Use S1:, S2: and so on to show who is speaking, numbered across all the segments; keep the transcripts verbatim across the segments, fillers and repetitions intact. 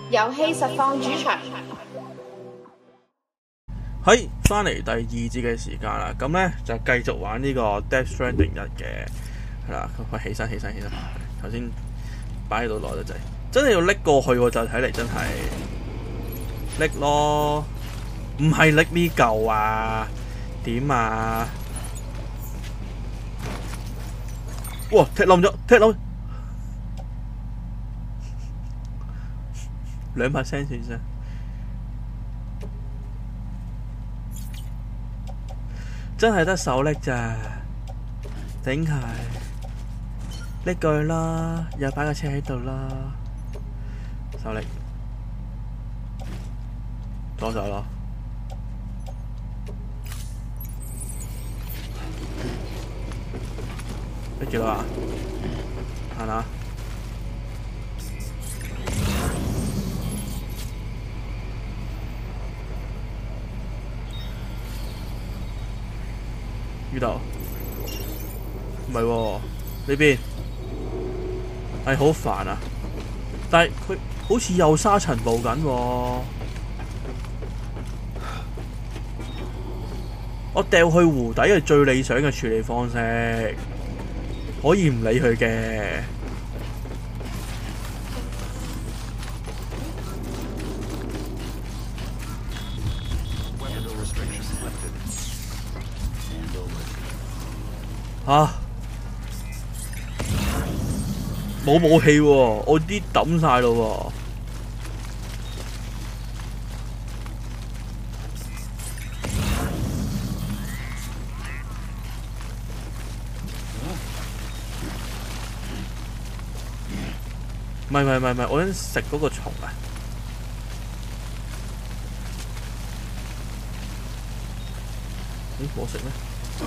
S1: 遊戲實況主場。
S2: 喺翻嚟第二節嘅時間啦，咁咧就繼續玩呢個 Death Stranding 一嘅係啦。喂，起身起身起身，頭先擺喺度耐得滯，真係要拎過去喎，就睇嚟真係拎咯，唔係拎呢嚿啊？點啊？哇！踢冧咗，踢冧兩 percent 先生。真係得手拎咋，頂係拎句啦，又擺個車喺度啦，手拎左手咯，拎住啦，行啦。呢度唔係喎，呢邊係好煩啊！但係佢好似有沙塵暴緊喎，我掉去湖底係最理想嘅處理方式，可以唔理佢嘅。啊！冇武器喎，我啲抌晒咯喎。唔係唔係唔係，我想食嗰個蟲啊！咦，我食咩？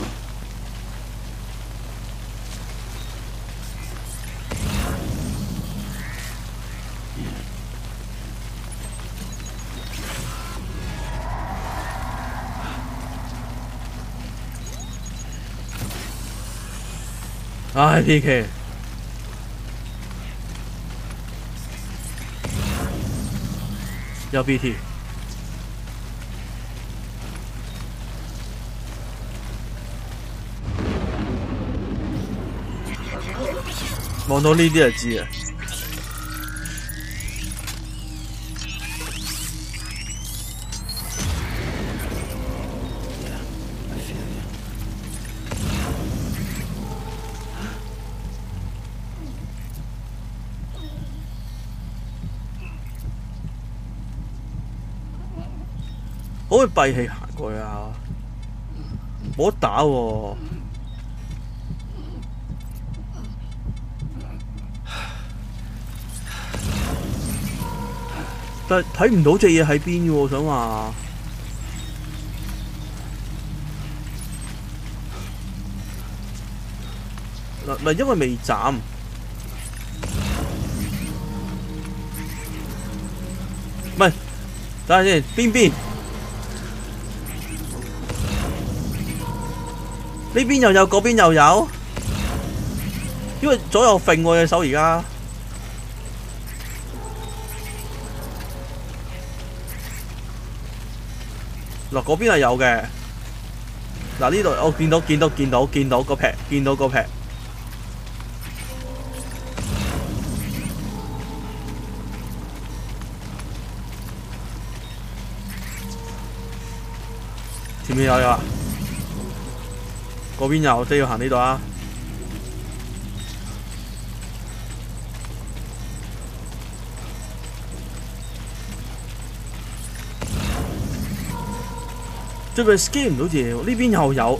S2: 唉 ，P K， 有 B T， 望到呢啲就知啊。可唔可以閉氣行過去啊？冇得打喎、啊！但係睇唔到隻嘢喺邊嘅喎，想話嗱嗱，因為未斬，唔係等下先，邊邊？呢邊又有，嗰邊又有，因為左右揈我隻手而家。嗱，嗰邊係有嘅。嗱，呢度我見到見到見到見到個劈，見到個劈。前面有有啊！嗰邊有，即係要行呢度啊！最近 scan 唔到嘢喎，呢邊又有，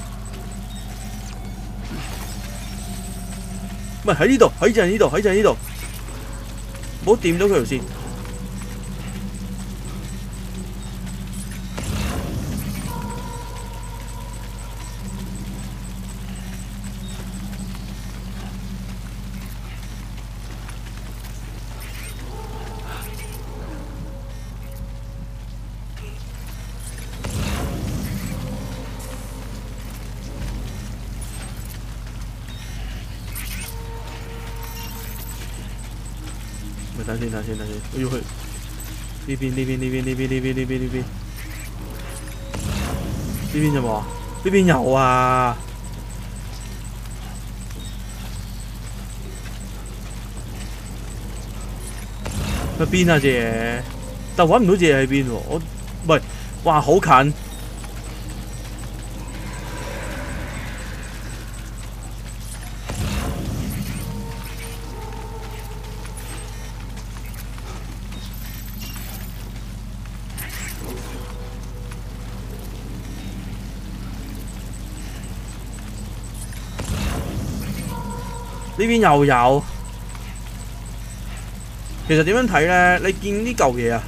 S2: 唔係喺呢度，喺正呢度，喺正呢度，唔好掂到佢條線。咪等先，等先，等先，我要去呢邊呢邊呢邊呢邊呢邊呢邊呢邊呢邊有冇啊？呢邊有啊！喺邊啊隻嘢？但揾唔到隻嘢喺邊喎？我喂，哇好近！呢邊又有。其實點樣睇咧？你見呢嚿嘢啊？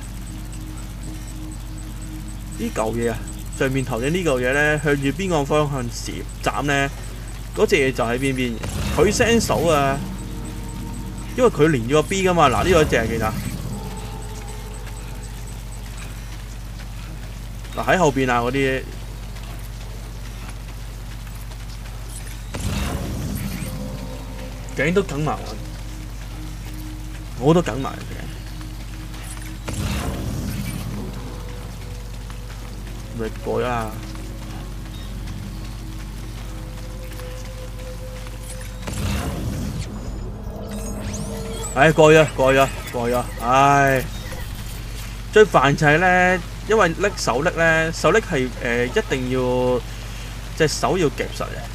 S2: 呢嚿嘢啊，上面頭頂呢嚿嘢咧，向住邊個方向射斬咧？嗰隻嘢就喺邊邊。佢 send 手啊，因為佢連住個 B 噶嘛。嗱，呢個隻係記得。嗱喺後邊啊，嗰啲。頸都梗埋我，我都梗埋頸。咪過啦！唉，過咗，過咗，過咗。唉，最煩就係咧，因為拎手拎咧，手拎係誒一定要隻手要夾實嘅。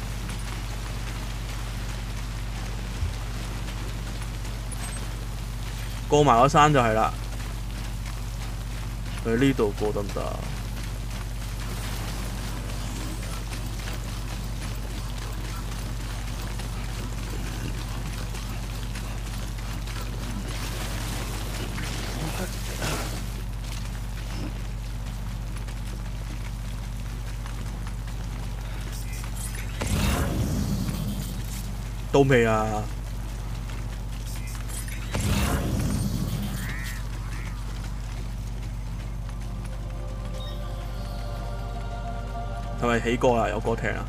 S2: 過埋個山就係啦，喺呢度過得唔得啊？到未啊？係咪起歌啦？有歌聽啦！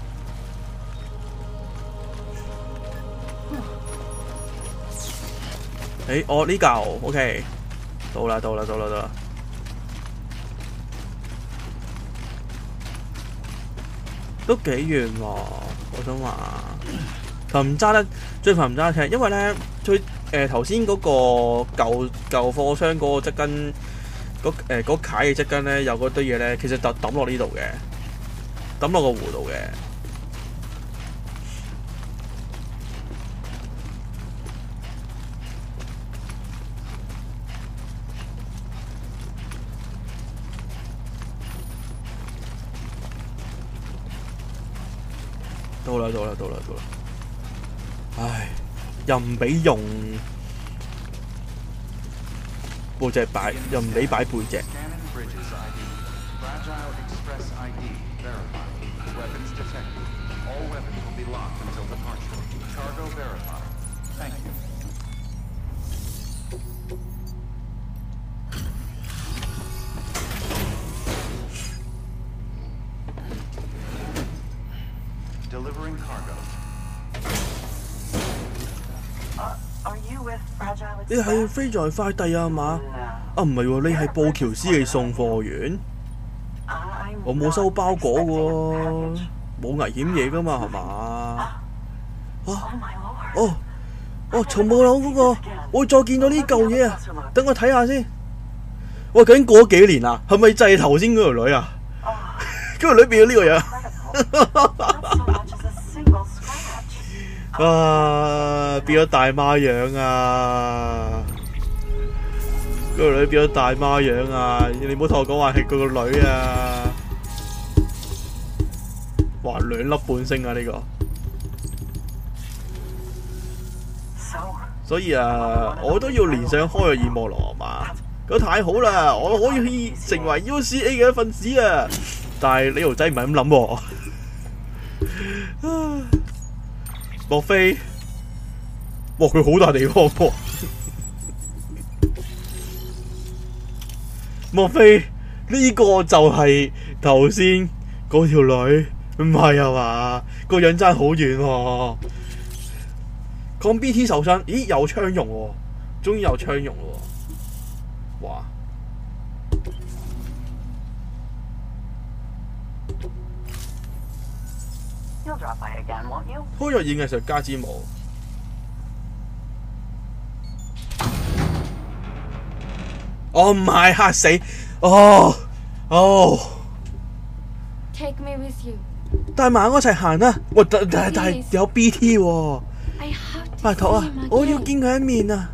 S2: 誒，我呢嚿 OK， 到啦，到啦，到啦，到啦！都幾遠喎，我想話。佢唔揸得，最煩唔揸得踢，因為咧，最誒頭先嗰個舊舊貨箱嗰個側根，嗰誒嗰楷嘅側根咧，有嗰堆嘢咧，其實就抌落呢度嘅。抌落個湖度嘅，到啦到啦到啦到啦！唉，又唔俾用背脊擺，又唔俾擺背脊。Weapons detected. All weapons will be locked until departure. Cargo verified. Thank you. Delivering cargo. Uh, are you with Fragile Express? 你係飛在快遞啊嘛？啊唔係喎，你係布喬斯嘅送貨員。我冇收包裹喎，冇危險嘢噶嘛，係嘛？啊，哦，哦，從冇諗嗰個，我會再見到呢嚿嘢啊！等我睇下先。喂，究竟過咗幾年啊？係咪就係頭先嗰條女啊？嗰條女變咗呢個樣，啊，變咗大媽樣啊！嗰條女變咗大媽樣啊！你唔好同我講話係佢個女啊！哇，兩粒半星啊！呢、這個，所以啊，我都要連上開個耳膜羅嘛。咁太好啦，我可以成為 U C A 嘅一份子啊！但係呢條仔唔係咁諗喎。莫非？哇！佢好大地方喎。莫非呢、這個就係頭先嗰條女？唔係啊嘛，個樣爭好遠喎。抗 B T 受傷，咦有槍用喎，終於有槍用咯喎。哇！ 開咗演藝術家之母。哦，唔係嚇死！哦哦。
S1: Take me with you。
S2: 帶埋我一齊行啦！喂，但但但係有 B T 喎。拜託啊！我要見佢一面啊！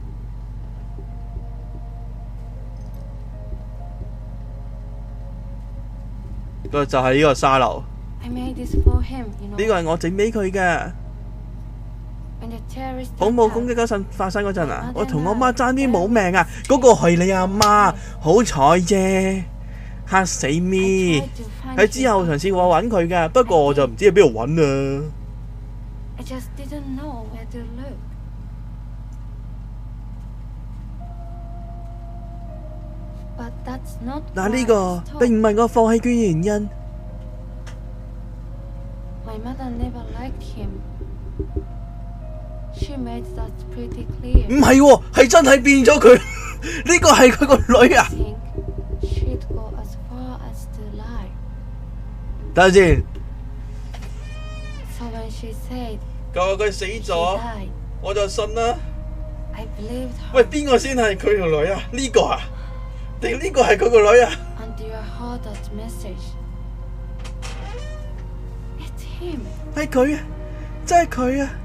S2: 就就係呢個沙漏。呢個係我整俾佢嘅。恐怖攻擊嗰陣發生嗰陣啊，我同我媽爭啲冇命啊！嗰、嗰個係你阿媽，好彩啫，嚇死咪！喺之後嘗試我揾佢㗎，不過我就唔知喺邊度揾啊。嗱，呢個並唔係我放棄嘅原因。唔係喎，係真係變咗佢。呢個係佢個女啊！等陣先。佢話佢死咗，我就信啦。喂，邊個先係佢條女啊？呢、呢個啊？定呢個係佢個女啊？係佢啊！真係佢啊！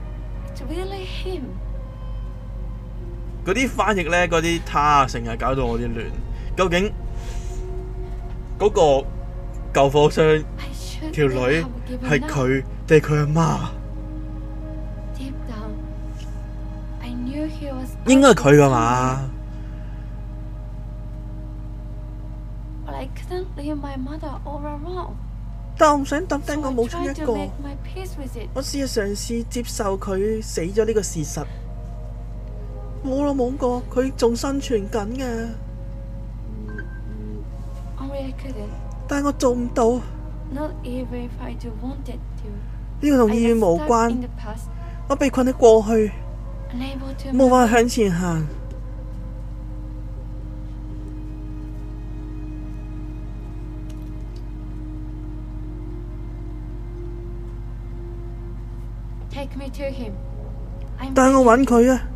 S2: 嗰啲翻譯咧，嗰啲他啊，成日搞到我啲亂。究竟嗰個救火箱條女係佢定係佢阿媽？應該係佢㗎嘛？但我唔想抌低我母親一個，我試下嘗試接受佢死咗呢個事實。冇啦冇過，佢仲生存緊嘅。但係我做唔到。呢個同意願無關。我被困喺過去，冇法向前行。帶我揾佢啊！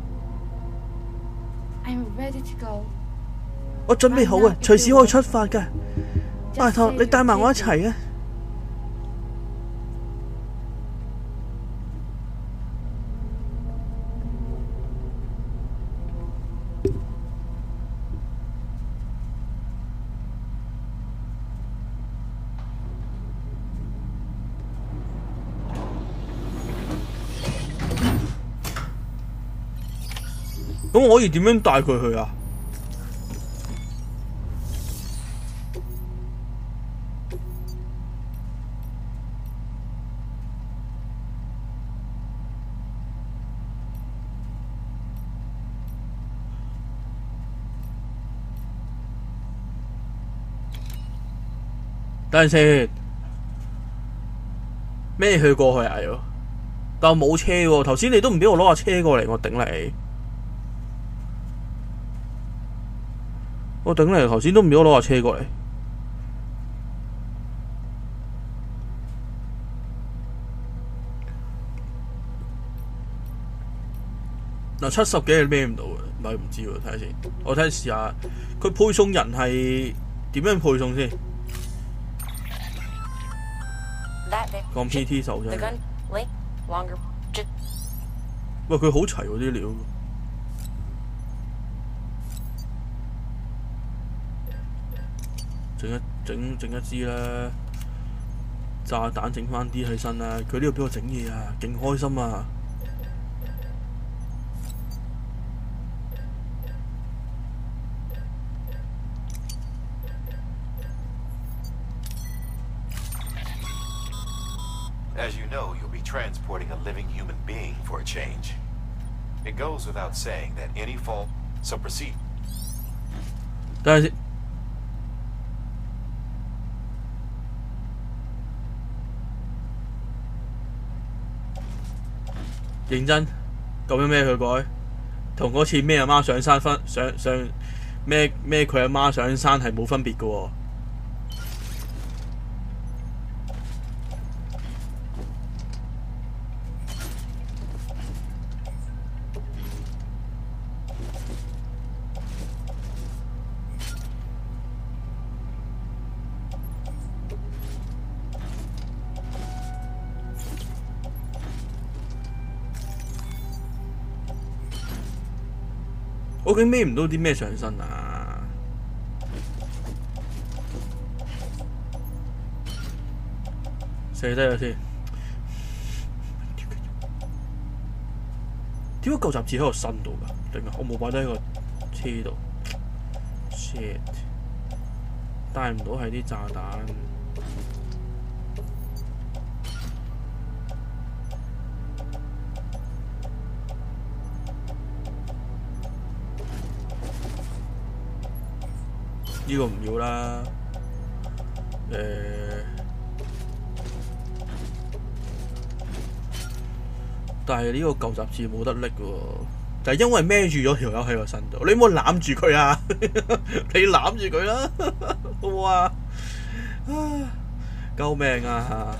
S2: 我準備好啊，隨時可以出發㗎。拜託，你帶埋我一齊啊！咁我可以點樣帶佢去啊？等陣先，咩去過去啊？要，但我冇車喎。頭先你都唔俾我攞架車過嚟，我頂你。我頂你！頭先都唔俾我攞架車過嚟。嗱，七十幾係孭唔到嘅，唔係唔知喎，睇下先。我睇下試下，佢配送人係點樣配送先？講 P T 手啫。喂，佢好齊喎啲料。整一整整一支啦，炸彈整翻啲起身啦。佢呢度俾我整嘢啊，勁開心啊！
S3: As you know, you'll be transporting a living human being for a change. It goes without saying that any fault, so proceed.
S2: 等陣先。認真，咁樣孭佢改，同嗰次孭阿媽上山分上上孭孭佢阿媽上山係冇分別嘅喎。 我究竟孭唔到啲咩上身啊？寫低咗先。點解舊雜誌喺個身度㗎？定係我冇擺低喺個車度 ？shit！ 帶唔到係啲炸彈。呢個唔要啦。誒、呃，但係呢個舊雜誌冇得拎喎，就係因為孭住咗條友喺個身度。你唔好攬住佢啊！你攬住佢啦，好唔好啊？救命啊！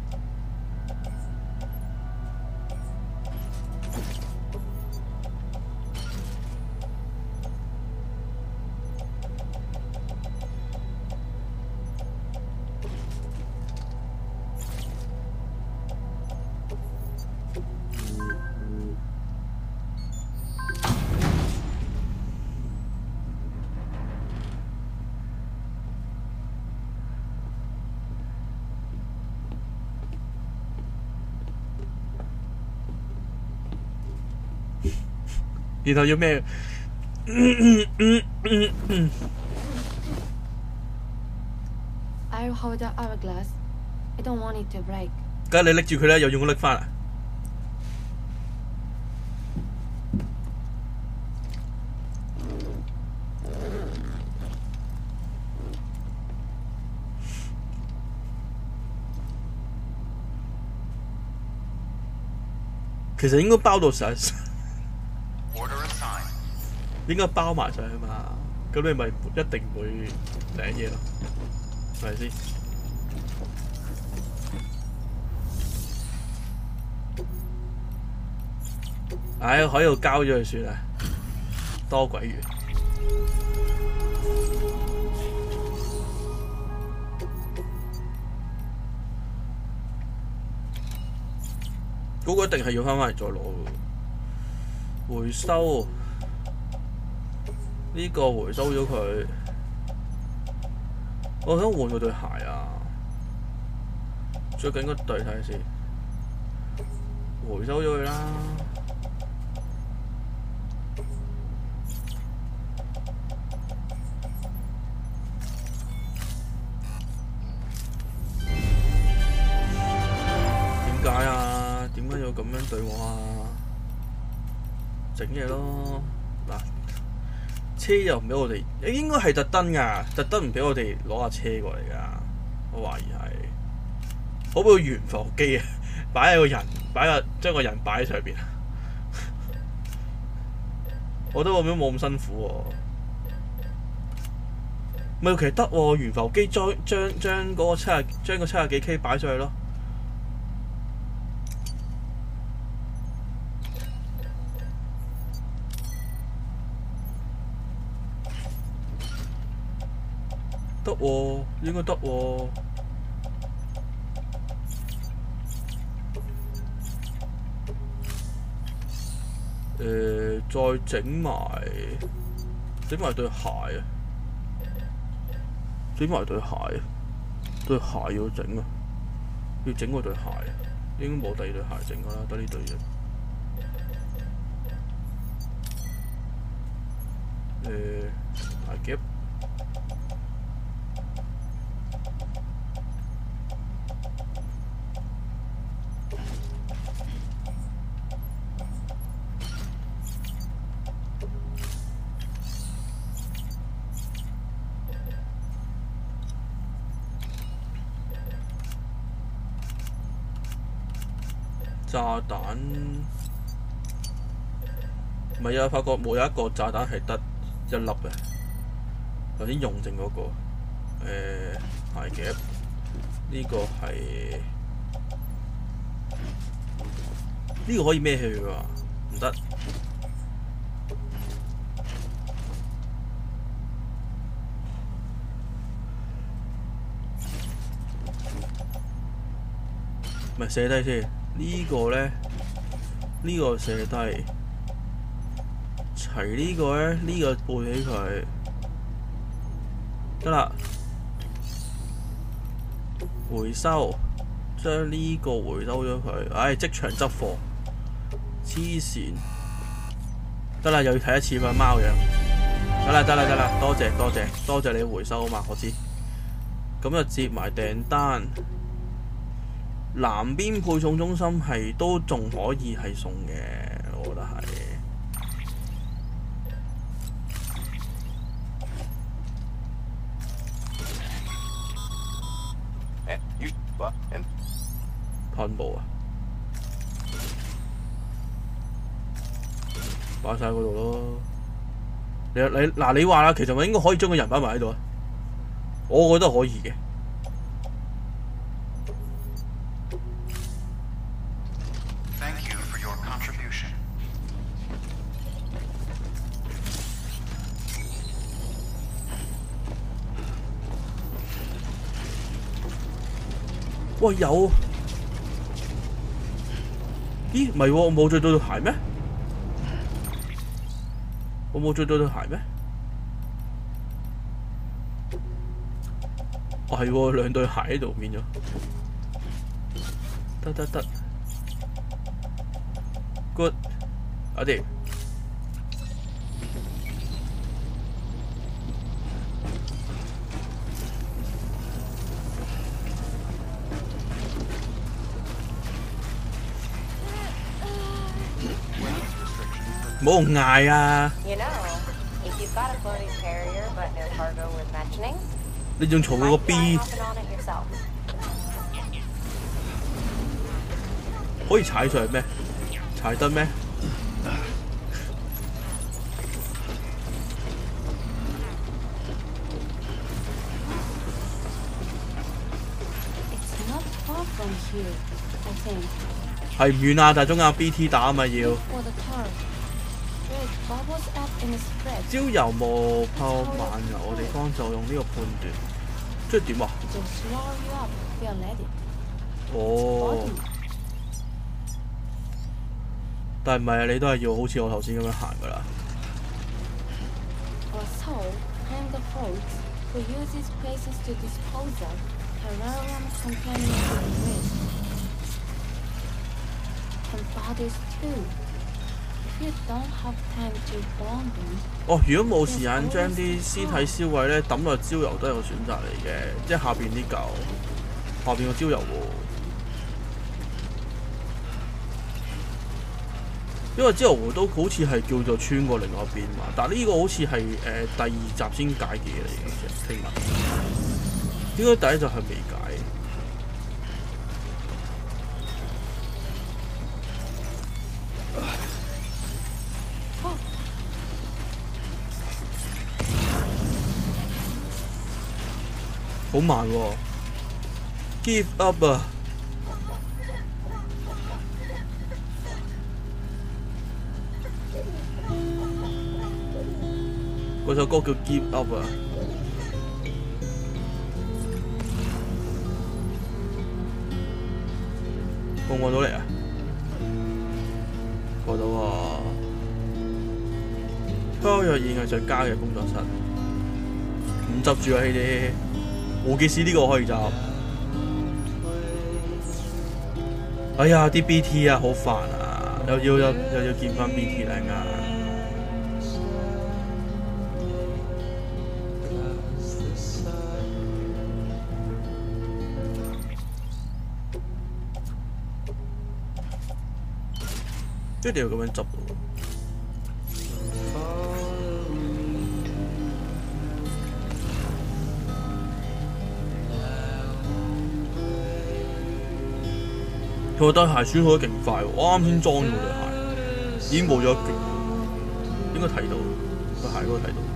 S2: 然後要咩？
S1: I'll hold the hourglass. I don't want it to break.
S2: 梗係你拎住佢啦，又用我拎翻啊！其實應該包到上。應該包埋上去嘛，咁你咪一定唔會領嘢咯，係咪先？唉，喺度交咗佢算啦，多鬼餘。嗰個一定係要翻返嚟再攞嘅，回收。呢個回收咗佢，我想換嗰對鞋啊！最緊嗰對睇下先，回收咗佢啦。點解啊？點解要咁樣對我啊？整嘢咯嗱。車又唔俾我哋，應該係特登㗎，特登唔俾我哋攞架車過嚟㗎。我懷疑係，好比個懸浮機啊，擺喺個人，擺個將個人擺喺上邊。我覺得咁樣冇咁辛苦喎。咪其實得喎，懸浮機將將將嗰個七十將個七十幾 K 擺上去咯。得喎，應該得喎。誒，再整埋整埋對鞋啊！整埋對鞋啊！對鞋要整啊！要整嗰對鞋啊！應該冇第二對鞋整噶啦，得呢對啫。誒，鞋夾。炸彈唔係啊！發覺冇有一個炸彈係得一粒嘅。頭先用剩嗰、那個誒、呃、鞋夾，呢、這個係呢、這個可以孭起佢㗎，唔得。咪寫低先。呢個咧，呢個寫低七齊呢個咧，呢、這個背起佢得啦，回收，將呢個回收咗佢。唉，即場執貨，黐線，得啦，又要睇一次個貓樣。得啦得啦得啦，多謝多謝多謝你回收啊嘛，我知。咁就接埋訂單。南邊配送中心係都仲可以係送嘅，我覺得係。噴霧啊！擺晒嗰度咯。你你嗱，你話啦，其實我應該可以將個人擺埋喺度啊。我覺得可以嘅。哇有！咦，唔係喎，我冇着到對鞋咩？我冇着到對鞋咩？哦係喎，兩對鞋喺度變咗。得得得 ，good， 搞掂。唔好嗌啊！你仲嘈佢個 B， 可以踩上去咩？踩得咩？係唔遠啊，但係中間 B T 打啊嘛要。焦油冒泡漫油嘅地方就用呢個判斷，即係點啊？哦，但係唔係啊？你都係要好似我頭先咁樣行㗎啦。哦，如果冇時間將啲屍體燒毀咧，抌落焦油都係個選擇嚟嘅，即係下邊啲嚿，下邊個焦油喎。因為焦油湖都好似係叫做穿過另外一邊嘛，但係呢個好似係誒第二集先解嘅嘢嚟嘅，聽聞。應該第一集係未解。好慢喎 ，Give up 啊！嗰首歌叫 Give up 啊！過唔過到嚟啊？過到喎！科約演藝術家嘅工作室，唔執住啊！呢啲。冇幾時呢個可以執？哎呀，啲 B T 啊，好煩啊！又要又又要見翻 B T 靚啊！一定要咁樣執喎。佢對鞋損耗得勁快喎，我啱先裝咗對鞋，已經冇咗一橛，應該睇到對鞋嗰個睇到。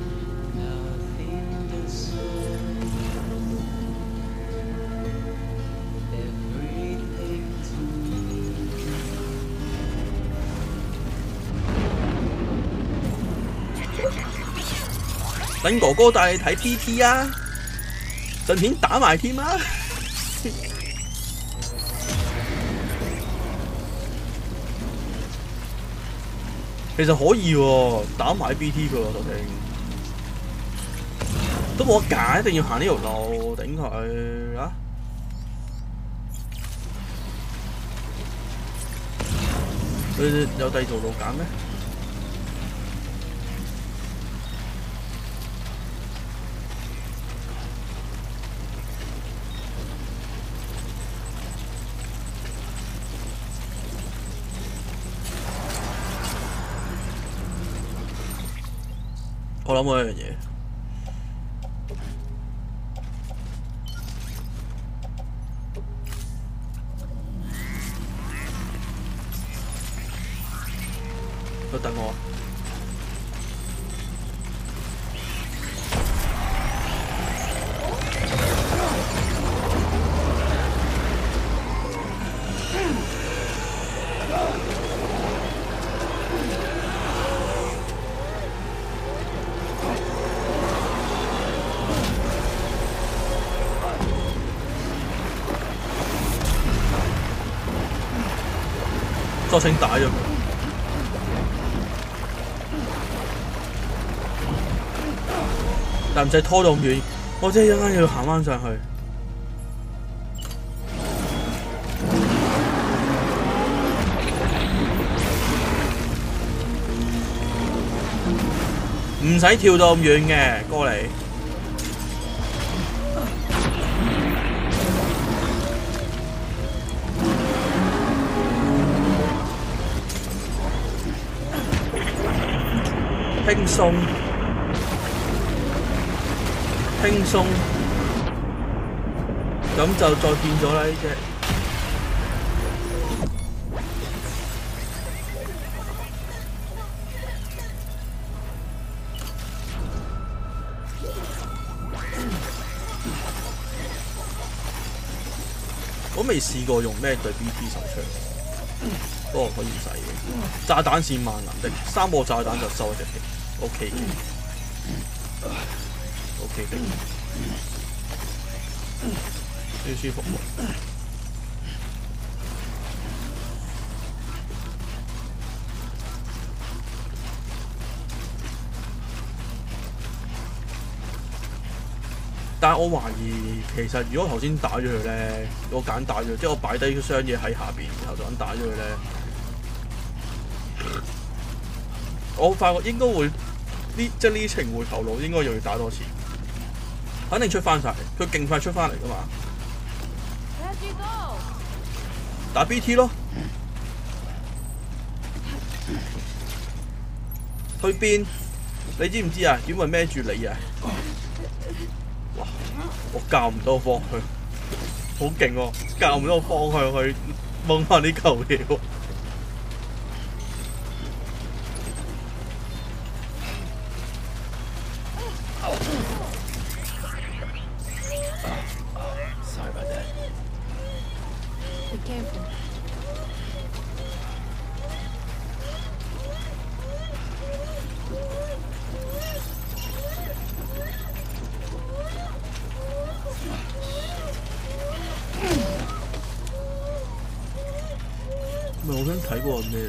S2: 等哥哥帶你睇 P T 啊，順便打埋添啊！ 其實可以喎，打埋 B T 佢喎，頭先都冇得揀，一定要行呢條路頂佢啊！佢有第二條路揀咩？我諗過一樣嘢，佢等我。作請打咗佢，但唔使拖到咁遠，我真係一陣間要行翻上去。唔使跳到咁遠嘅，過嚟。輕鬆，輕鬆，咁就再見咗啦呢隻。我未試過用咩對 B T 手槍，不過可以唔使嘅。炸彈是萬能的，三個炸彈就收一隻氣。OK 嘅 ，OK 嘅，舒舒服服。但係我懷疑，其實如果頭先打咗佢咧，我揀打咗，即係我擺低箱嘢喺下邊，然後就咁打咗佢咧，我發覺應該會。呢即係呢程回頭路應該又要打多次，肯定出翻晒，佢勁快出翻嚟噶嘛。打 B T 咯，去邊？你知唔知啊？點會孭住你啊？哇！我教唔到方向，好勁喎！教唔到方向去掹翻呢嚿嘢喎。我想睇過咩？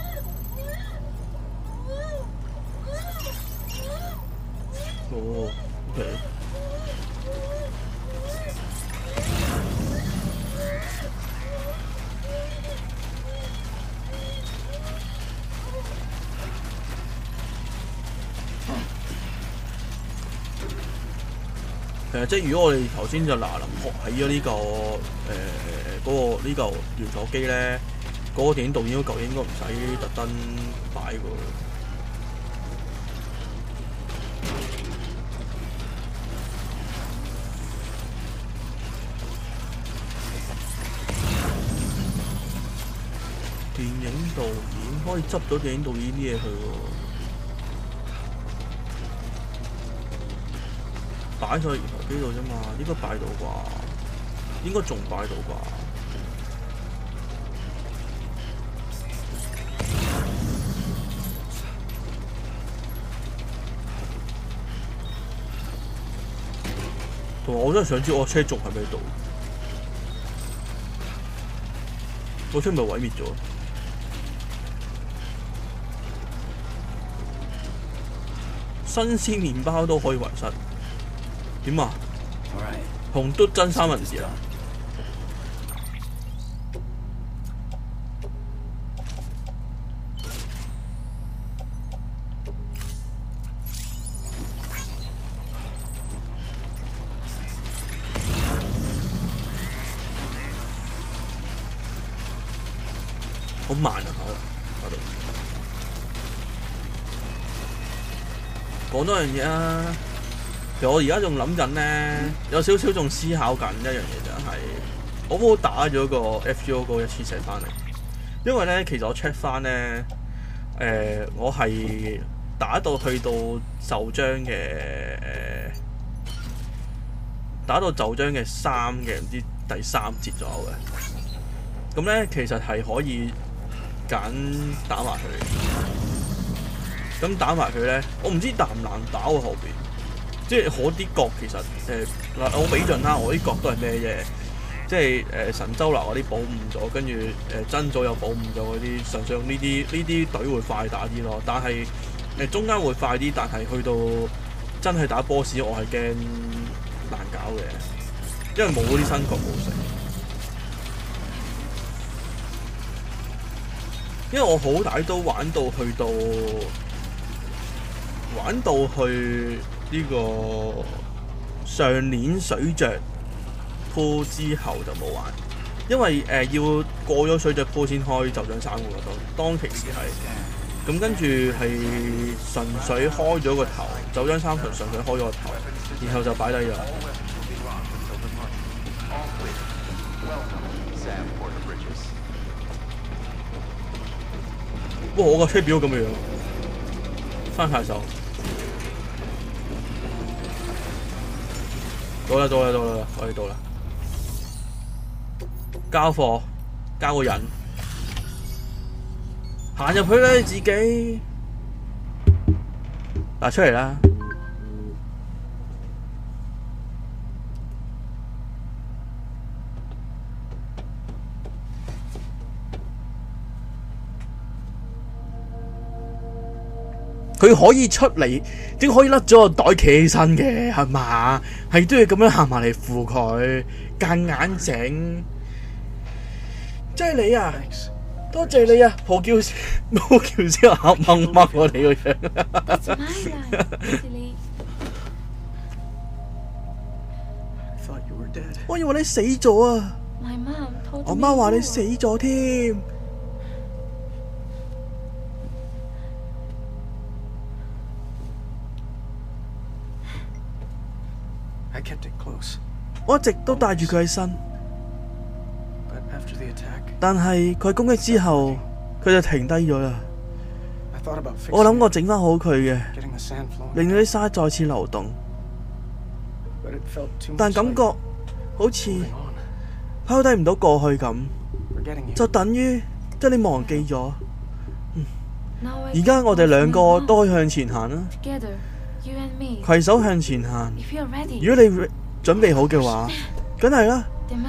S2: 哦 ，OK。其實即係如果我哋頭先就嗱臨學起咗呢個誒嗰個呢嚿圓座機咧。嗰個電影導演嗰嚿應該唔使特登擺個。電影導演可以執咗電影導演啲嘢去喎，擺上去圓台機度啫嘛，應該擺到啩，應該仲擺到啩。同埋我真係想知我車仲喺咪度？我車咪毀滅咗？ 新鮮麵包都可以遺失，點啊？
S4: All right.
S2: 紅嘟真三文治啊！好慢啊！嗰度講多樣嘢啊！其實我而家仲諗緊咧，有少少仲思考緊一樣嘢就係、是，我冇打咗個 F G O 嗰一次射翻嚟，因為咧其實我 check 翻咧，誒、呃、我係打到去到袖章嘅誒、呃，打到袖章嘅三嘅唔知第三節左右嘅，咁咧其實係可以揀打埋佢，咁打埋佢咧，我唔知難唔難打喎後邊。即係我啲角其實誒嗱、呃，我比盡啦，我啲角都係咩啫？即係誒、呃、神州嗱嗰啲保護咗，跟住誒真組又保護咗嗰啲，上上呢啲呢啲隊會快打啲咯。但係誒、呃、中間會快啲，但係去到真係打 boss 我係驚難搞嘅，因為冇嗰啲新角冇食。因為我好歹都玩到去到玩到去。呢個上年水着鋪之後就冇玩，因為誒、呃、要過咗水着鋪先開袖章三嘅喎，當當其時係咁，跟住係純粹開咗個頭，袖章三純純粹開咗個頭，然後就擺低咗。哇！我個車表咁嘅樣，翻下手。到啦到啦到啦，可以到啦！交貨，交個人，行入去啦你自己。嗱，出嚟啦！佢可以出嚟，點可以甩咗個袋企起身嘅？係嘛？係都要咁樣行埋嚟扶佢，夾硬整。即係你啊！多謝你啊！何叫何叫先黑掹掹我哋個樣。我以為你死咗啊！我媽話你死咗添。我一直都帶住佢喺身，但係佢攻擊之後，佢就停低咗啦。我諗我整翻好佢嘅，令到啲沙再次流動，但感覺好似拋低唔到過去咁，就等於即係你忘記咗。而家我哋兩個都可以向前行啦，攜手向前行。如果你準備好嘅話，梗係啦。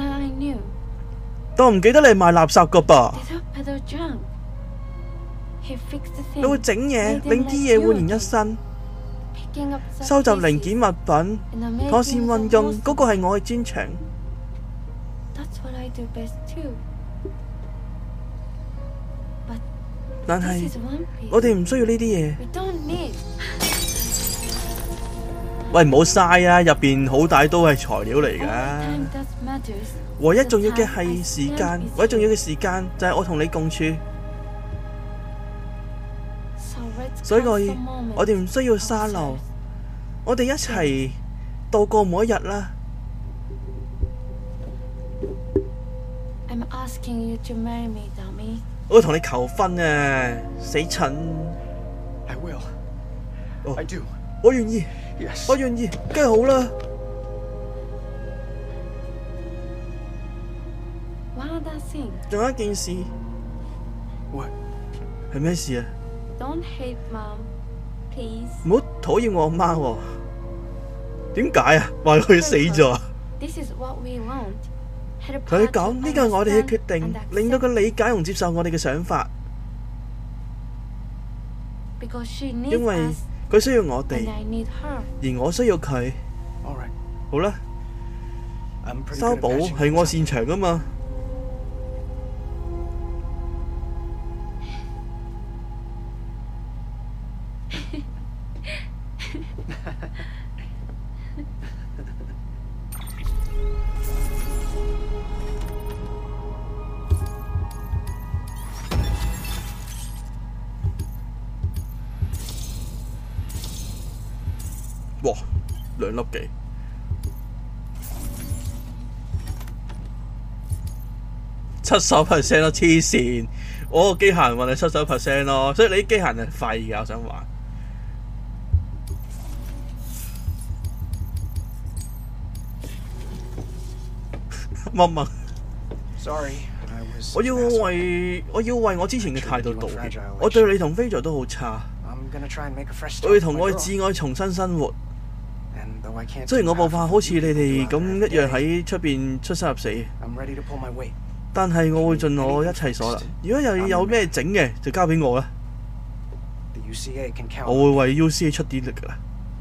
S2: 但我唔記得你係賣垃圾噶噃。你會整嘢，令啲嘢煥然一新。收集零件物品，妥善運用，嗰個係我嘅專長。但係我哋唔需要呢啲嘢。喂，唔好嘥啊！入邊好大都係材料嚟噶。唯一重要嘅係時間，唯一重要嘅時間就係我同你共處。所以我我哋唔需要沙漏，我哋一齊度過每一日啦。我會同你求婚啊，死蠢！哦，我願意。Yes. 我願意，梗係好啦。仲有一件事，喂，係咩事啊？唔好討厭我媽喎。點解啊？話佢死咗。同佢講，呢個係我哋嘅決定，令到佢理解同接受我哋嘅想法。因為佢需要我
S1: and
S2: 哋，
S1: I need her.
S2: 而我需要佢。
S4: All right.
S2: 好啦，
S4: I'm pretty
S2: 修
S4: good at
S2: 補
S4: patching
S2: 係我
S4: things
S2: 擅
S4: up.
S2: 長噶嘛。哇，兩粒幾，七十 percent 咯，黐線！我個機械人運係七十 percent 咯，所以你啲機械人係廢嘅，我想話。乜乜？
S4: Sorry, I was.
S2: 我要
S4: an asshole.
S2: 為我要為我之前嘅態度道歉。我對你同飛咗都好差，
S4: I'm gonna try and make a fresh
S2: 我
S4: start
S2: 要
S4: with
S2: 同
S4: my
S2: 我
S4: girl.
S2: 嘅摯愛重新生活。
S4: And though I can't
S2: 雖然
S4: do
S2: 我冇
S4: half
S2: 法
S4: of
S2: 好似
S4: what
S2: 你
S4: you
S2: 哋
S4: do
S2: 咁
S4: out
S2: 一
S4: there
S2: 樣
S4: every day,
S2: 喺出邊出生入死，
S4: I'm ready to pull my weight.
S2: 但係我會盡我一切所能。如果有有咩整嘅，就交俾我啦。
S4: The U C A can count.
S2: 我會為 U C A 出啲力㗎啦。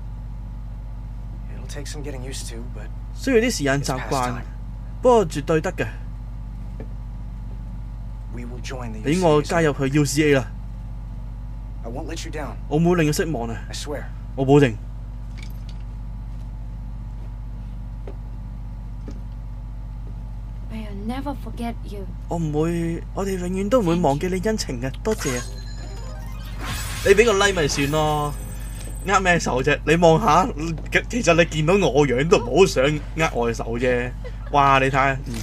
S4: It'll take some getting used to, but
S2: 需要啲時間
S4: it's
S2: 習
S4: past
S2: 慣，
S4: time.
S2: 不過絕對得嘅。
S4: We will join the
S2: 俾我
S4: U C A.
S2: 加入去 U C A 啦，
S4: I won't let you down.
S2: 我唔會令佢失望啊！
S4: I swear.
S2: 我保證。
S1: I'll never forget you.
S2: 我唔會，我哋永遠都唔會忘記你恩情嘅，多謝。你俾個 like 咪算咯，握咩手啫？你望下，其實你見到我樣都唔好想握我嘅手啫。哇！你睇下，嗯，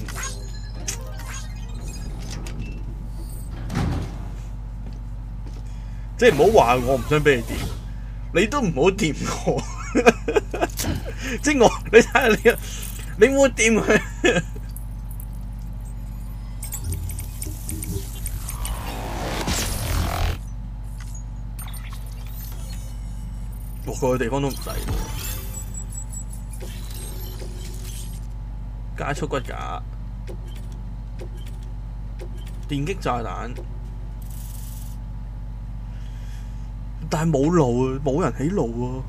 S2: 即係唔好話我唔想俾你掂，你都唔好掂我。即係我，你睇下你，你唔好掂佢。我個地方都唔細，加速骨架、電擊炸彈，但係冇路啊，冇人起路啊。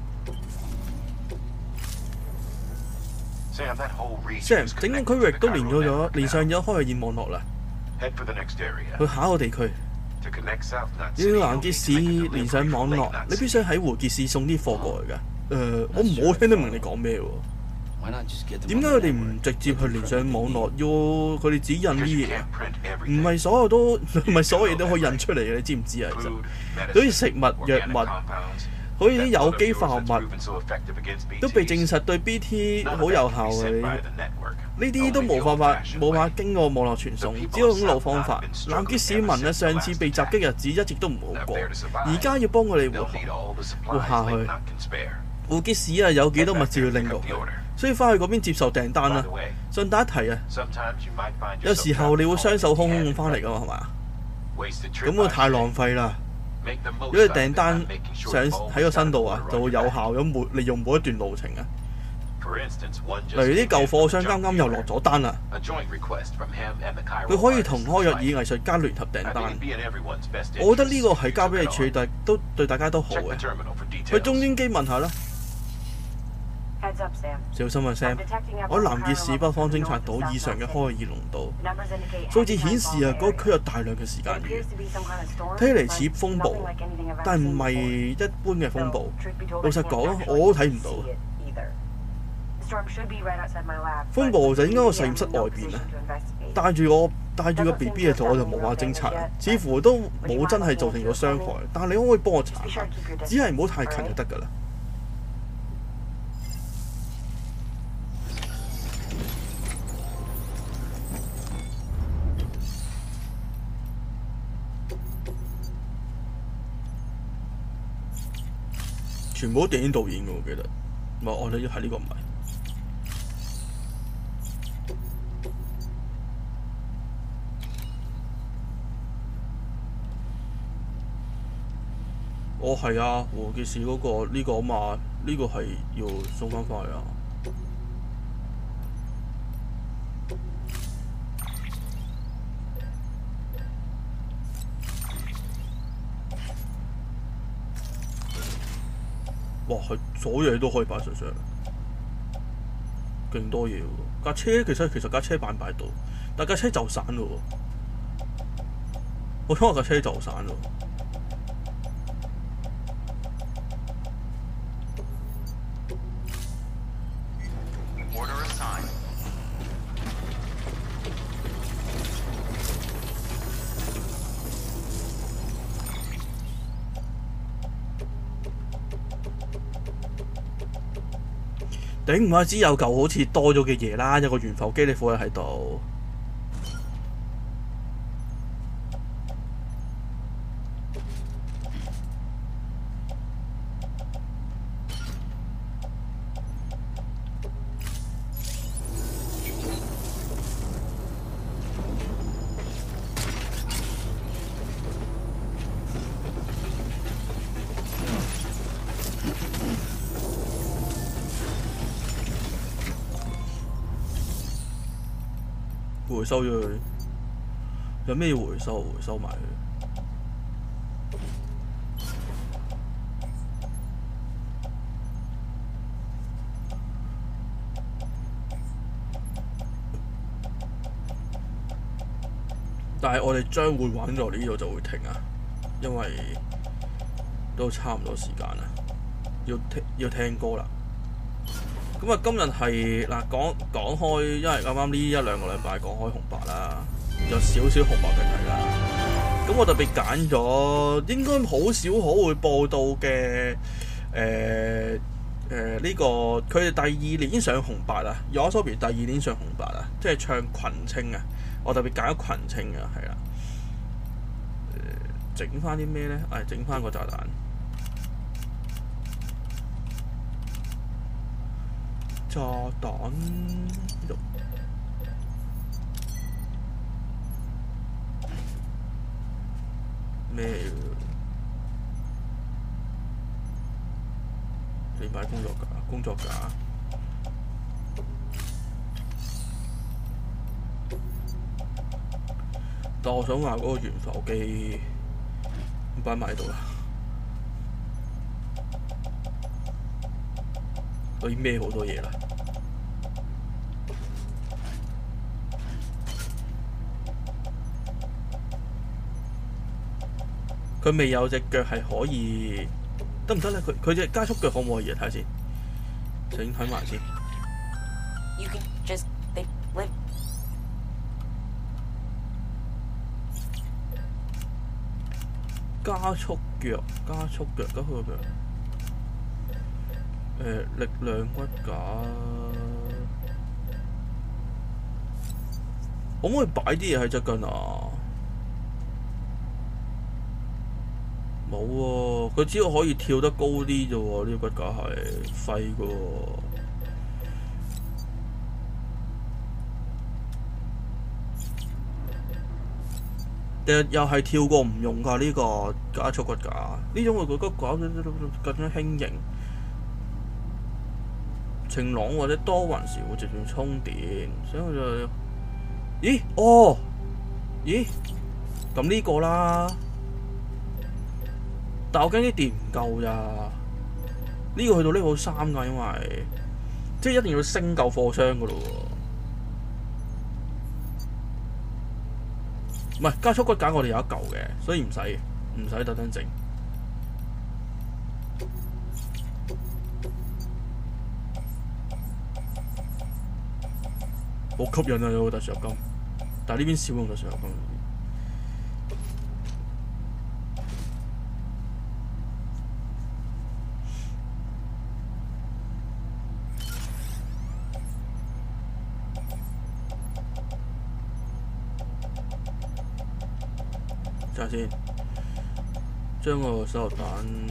S3: Sam, that whole region
S2: Sam，
S3: is
S2: 整個
S3: connected
S2: 區
S3: to
S2: 域
S3: the
S2: 都連
S3: Cairo
S2: 咗咗，
S3: network
S2: 連
S3: now.
S2: 上咗開源網絡啦。
S3: Head for the next area.
S2: 去下一個地區，
S3: To connect South Nut
S2: 要
S3: City,
S2: 南
S3: you'll
S2: 傑
S3: need
S2: 市
S3: to make a
S2: 連上
S3: delivery
S2: 網
S3: from
S2: 絡
S3: Lake，Nut
S2: 你必
S3: City.
S2: 須喺湖傑市送啲貨過去㗎。誒、我唔好聽得明你講咩喎？
S5: Why not just get them
S2: 點解
S5: on
S2: 佢
S5: the
S2: 哋唔
S5: network?
S2: 直接去連上網絡，要佢哋指印
S3: Because
S2: 啲
S3: you
S2: 嘢啊？
S3: can't print
S2: 唔
S3: everything.
S2: 係所有都唔係所有嘢都可以印出嚟嘅，你知唔知啊？其實
S3: Food,
S2: 好似
S3: medicine,
S2: 食物、藥
S3: organic
S2: 物，
S3: compounds.
S2: 好似啲
S3: That
S2: 有
S3: thought of
S2: 機
S3: yours
S2: 化學
S3: that's
S2: 物
S3: proven so effective against
S2: 都被
S3: B Ts.
S2: 證實對 B T
S3: None
S2: 好
S3: of
S2: 有
S3: that
S2: 效
S3: can be
S2: 嘅。
S3: sent
S2: 呢
S3: by the network.
S2: 啲都
S3: Only
S2: 冇
S3: the
S2: 辦法
S3: old-fashioned
S2: 冇辦法
S3: way.
S2: 經過網絡傳送，只有咁老方法。南傑市民嘅上次被襲擊日子一直都唔好
S3: Left
S2: 過，
S3: there to survive.
S2: 而家要幫佢哋活
S3: They'll need all the supplies
S2: 活下去。
S3: Lake Nut can spare.
S2: 湖傑市啊，有幾多
S3: Head
S2: 物
S3: back
S2: 資要
S3: there to
S2: 拎
S3: pick
S2: 過
S3: up
S2: 去
S3: the，order.
S2: 所以翻去嗰邊接受訂單
S3: By
S2: 啦
S3: the。way,
S2: 順帶一提啊，
S3: sometimes you might find
S2: 有
S3: yourself
S2: 時候你會
S3: trapped
S2: 雙手空
S3: home
S2: 空咁
S3: empty-handed
S2: 翻嚟
S3: right
S2: 噶嘛，係
S3: away.
S2: 嘛？
S3: Wasted trip
S2: 咁我
S3: by
S2: 太
S3: mistake.
S2: 浪費啦。
S3: Make the most
S2: 如果
S3: out of
S2: 訂
S3: it
S2: 單
S3: by making sure
S2: 上
S3: you've always
S2: 喺個
S3: got
S2: 身
S3: an
S2: 度啊，
S3: order
S2: 就
S3: on
S2: 會
S3: your
S2: 有
S3: back.
S2: 效咁每利用每一段路程啊。
S3: For instance, one just
S2: 例如啲
S3: came
S2: 舊
S3: in
S2: 貨
S3: from
S2: 商
S3: the
S2: 啱
S3: junk
S2: 啱又落
S3: dealer.
S2: 咗單啦，
S3: A joint request from him and the Cairo
S2: 佢可以同
S3: artists
S2: 開若
S3: like.
S2: 爾藝術家聯合訂
S3: I think
S2: 單
S3: it'd。be in everyone's best
S2: 我覺得呢
S3: interest
S2: 個
S3: if
S2: 係
S3: you
S2: 交
S3: took
S2: 俾你
S3: it
S2: 處理，
S3: on.
S2: 但都對大家都好
S3: Check the
S2: 嘅。
S3: terminal for
S2: 去中
S3: details.
S2: 端機問下啦，
S6: Heads up, Sam.
S2: 小心啊 Sam！
S6: I'm detecting
S2: 我喺南傑
S6: abnormal
S2: 市北方
S6: levels
S2: 偵察
S6: north
S2: 到
S6: of South
S2: 以上嘅
S6: Nut
S2: 開爾
S6: City.
S2: 濃度，
S6: Numbers indicate
S2: 數字顯
S6: heavy
S2: 示啊，
S6: rainfall
S2: 嗰
S6: in
S2: 個
S6: the
S2: 區有
S6: area.
S2: 大量嘅時間
S6: It
S2: 雨，
S6: appears to be some kind of storm,
S2: 睇嚟
S6: but
S2: 似風暴
S6: nothing like anything I've ever
S2: 但
S6: seen
S2: 唔係
S6: before.
S2: 一般嘅風暴
S6: Though,。truth be told,
S2: 老
S6: I
S2: 實
S6: can't
S2: 講，
S6: actually
S2: 我都睇唔到。
S6: see it either. The storm should be right outside my lab,
S2: 風
S6: but
S2: 暴就應該喺個
S6: maybe
S2: 實驗
S6: I'm
S2: 室
S6: in
S2: 外
S6: no
S2: 邊
S6: position
S2: 啊。
S6: to investigate.
S2: 帶住我帶住個 B B 嘅時候，我就無法偵察，似乎都冇真係造成咗傷害。但係你可唔可以幫我查
S6: Be sure
S2: 下？
S6: to keep your
S2: 只係
S6: distance,
S2: 唔好太近
S6: alright?
S2: 就得㗎啦。全部都電影導演嘅，我記得。唔係，我哋係呢個唔係。哦，係啊，胡傑士嗰個呢個啊嘛，呢個係要送翻返去啊。 哇！佢所有嘢都可以擺上上，勁多嘢喎。架車其實其實架車擺唔擺到，但架車就散咯喎。我睇下架車就散咯。頂唔怪之有嚿好似多咗嘅嘢啦，有個懸浮機你放喺度。回收咗佢，有咩要回收？回收埋佢。但係我哋將會玩到呢度就會停啊，因為都差唔多時間啦，要聽要聽歌啦。咁啊，今日係嗱講講開，因為啱啱呢一兩個禮拜講開紅白啦，有少少紅白嘅睇啦。咁我特別揀咗應該好少可會報道嘅誒誒呢個佢哋第二年上紅白啊 ，YOASOBI 第二年上紅白啊，即係唱群青啊。我特別揀咗群青啊，係啦。誒，整翻啲咩咧？誒，整翻個炸彈。炸彈肉咩？你買工作架，工作架。但我想話嗰個懸浮機擺埋喺度啦。可以孭好多嘢啦。佢未有隻腳係可以得唔得咧？佢佢隻加速腳可唔可以啊？睇下先，請睇埋先。
S6: You can just they live.
S2: 加速腳，加速腳，加速腳。誒、呃、力量骨架，可唔可以擺啲嘢喺側近啊？冇喎、啊，佢只係可以跳得高啲啫喎，呢個骨架係廢嘅喎。誒又係跳過唔用㗎呢、這個加速骨架，呢種我覺得搞得更加輕盈。晴朗或者多雲時會直接充電，所以我就咦哦咦咁呢個啦，但我驚啲電唔夠咋，呢、呢個去到 level 三㗎，因為即係一定要升夠貨箱㗎咯喎，唔係加速骨架我哋有一嚿嘅，所以唔使唔使特登整。好吸引啊！有個特殊合金，但係呢邊少用特殊合金。睇下先，將個手榴彈。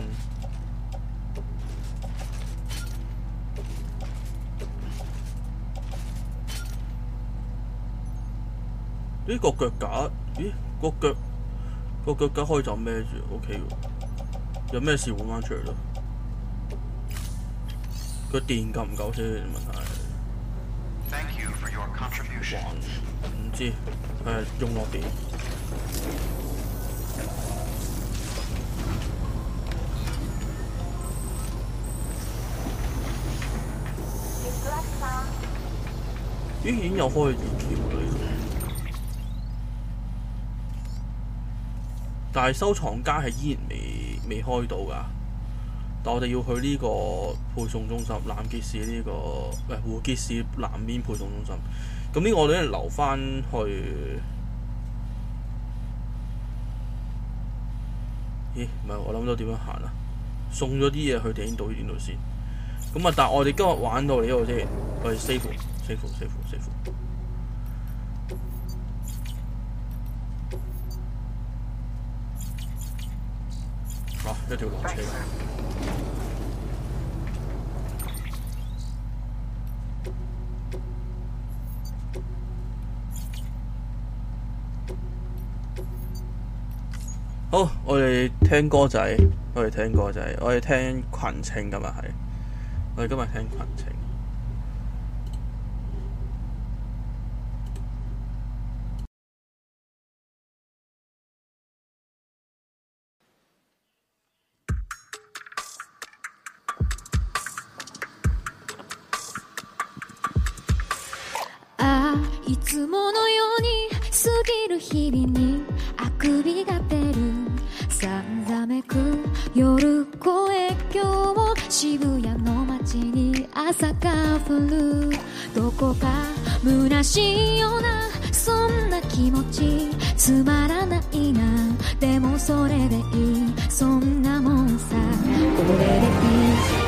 S2: 呢個腳架，咦？個腳個腳架可以就孭住 ，OK 喎。有咩事換翻出嚟咯？個電夠唔夠先？問題還唔知，誒用落電。 咦，已經有開 E Q 啦呢度，但係收藏家係依然未未開到㗎。但我哋要去呢個配送中心，南傑市呢、這個唔係胡傑市南邊配送中心。咁呢個我哋留翻去。咦？唔係，我諗到點樣行啊？送咗啲嘢去電影導演度先。咁啊，但係我哋今日玩到嚟呢度先，我哋 save save save save。啊！一條落車。好，我哋聽歌仔，我哋聽歌仔，我哋聽群青今日係，我哋今日聽群青。
S5: ああ、いつものように過ぎる日々にあくびが出るさんざめく夜声今日渋谷の街に朝が降るどこか虚しいようなそんな気持ちつまらないなでもそれでいいそんなもんさこれでいい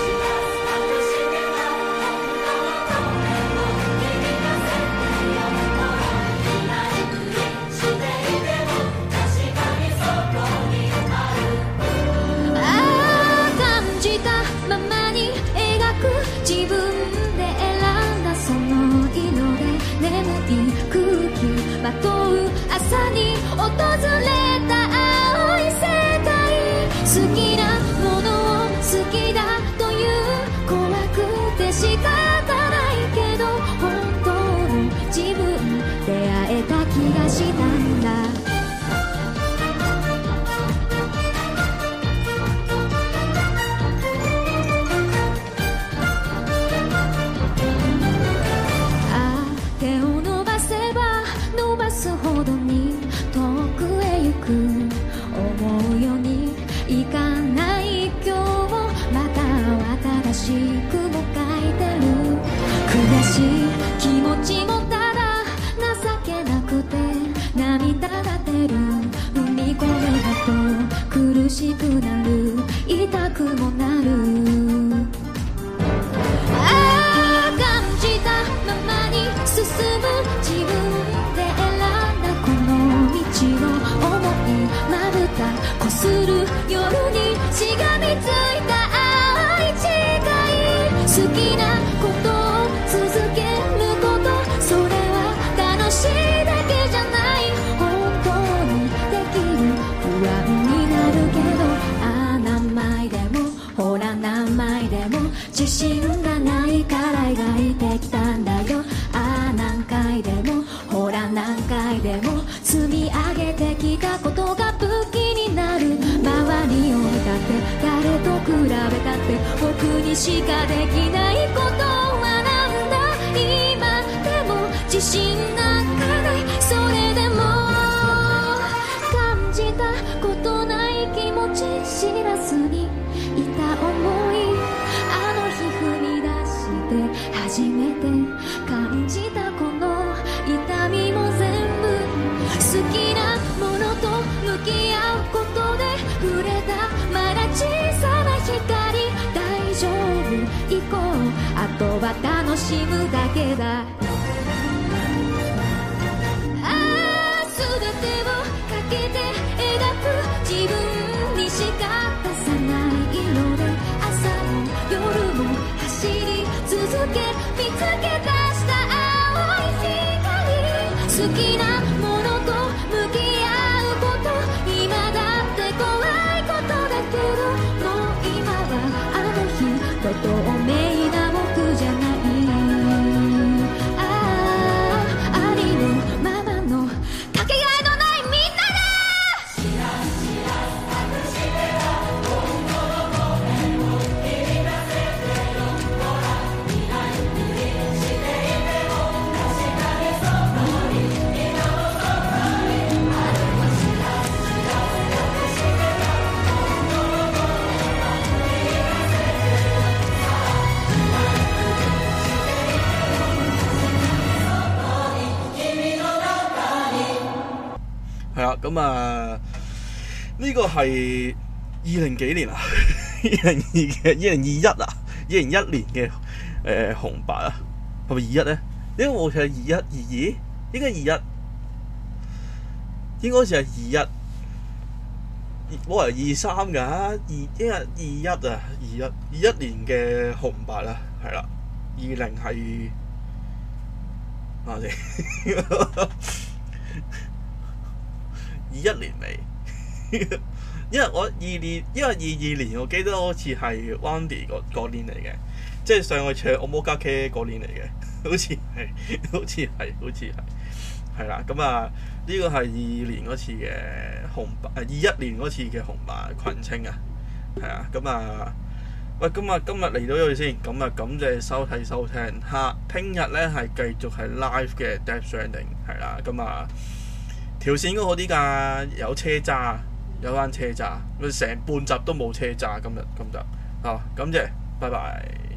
S5: まとう朝に訪れた青い世界好きなものを好きだという怖くて仕方ないけど本当の自分出会えた気がしたんだほどに遠くへ行く思うようにいかない今日また新しくも書いてる悔しい気持ちもただ情けなくて涙が出る踏み込めだと苦しくなる痛くもなるああ感じたままに進む自分まぶたこする夜にしがみついた青い誓い好きなことを続けることそれは楽しいだけじゃない本当にできる不安になるけどああ何枚でもほら何枚でも自信がないから描いてきたんだよああ何回でもほら何回でも積み上げてきたことが武器になる周りを見たって誰と比べたって僕にしかできないことを学んだ今でも自信なんかないそれでも感じたことない気持ち知らずにいた思いあの日踏み出して初めて感じたこの痛みも全部好きなものと向き合うことで触れたまだ小さな光大丈夫行こうあとは楽しむだけだああ全てをかけて描く自分にしか出さない色で朝も夜も走り続け見つけ出した青い光好きなものと向き合うこと今だって怖いことだけどもう今はあの日と透明な僕じゃないあ
S2: 咁啊，呢個係二零幾年啊，二零二嘅二零二一啊，二零一年嘅誒、呃、紅白啊，係咪二一咧？應該好似係二一、二二，應該二一，應該好似係二一。冇人二三㗎，二應該二一啊，二一二一年嘅紅白啦，係啦，二零係啊先，二一年尾，因為我二年，因為二二年我記得好似係 Wandy 嗰年嚟嘅，即係上去唱《Omega K》嗰年嚟嘅，好似係，好似係，好似係，係啦，咁啊。呢個係二二年嗰次嘅紅白，誒二一年嗰次嘅紅白群青啊，係啊，咁啊，喂，咁啊，今日嚟到呢度先，咁啊，感謝收睇收聽，嚇，聽日咧係繼續係 live 嘅 Death Stranding，係啦，咁啊，條線應該好啲㗎，有車揸，有班車揸，佢成半集都冇車揸，今日今集，啊，感謝，拜拜。